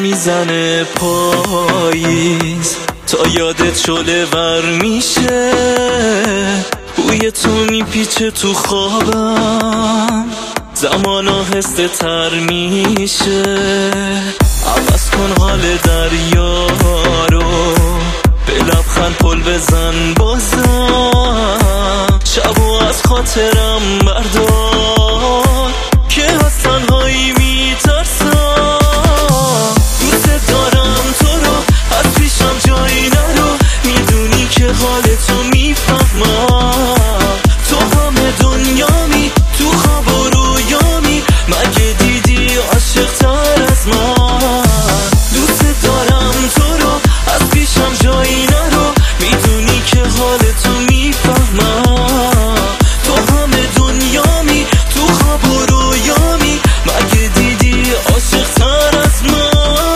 میزنه پاییز، تا یادت شله ور میشه، بوی تو میپیچه تو خوابم، زمان آهسته تر میشه. عوض کن حال دریا رو، به لبخند پل بزن بازم، شبو از خاطرم بردار که از تنهایی میترسم. دوست دارم تو رو، از پیشم جایی نرو، میدونی که حال تو میفهمم، تو همه دنیامی، تو خواب و رویامی، مگه دیدی عاشق تر از من؟ دوست دارم تو رو، از پیشم جایی نرو، میدونی که حال تو میفهمم، تو همه دنیامی، تو خواب و رویامی، مگه دیدی عاشق تر از من؟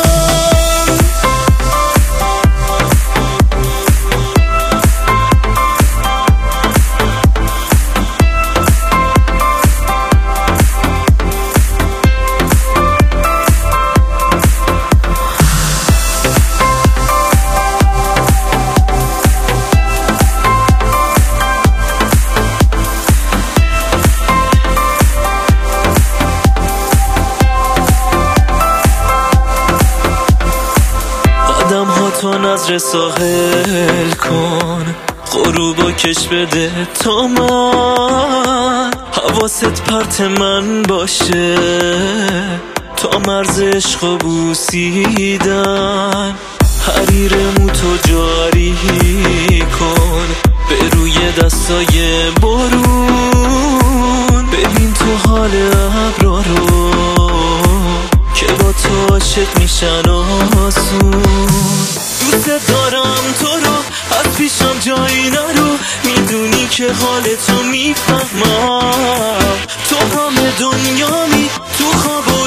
قدم ها تو نظر ساحل کن، غروبو کش بده تا من، حواست پرت من باشه، تا مرز عشقو بوسیدن، حریر موتو جاری کن به روی دستای بارون، ببین تو حال ابرا رو که با تو عاشق میشن آسون. دوست دارم تو رو، از پیشم جایی نرو، میدونی که حال تو میفهمم، تو همه دنیامی، تو خواب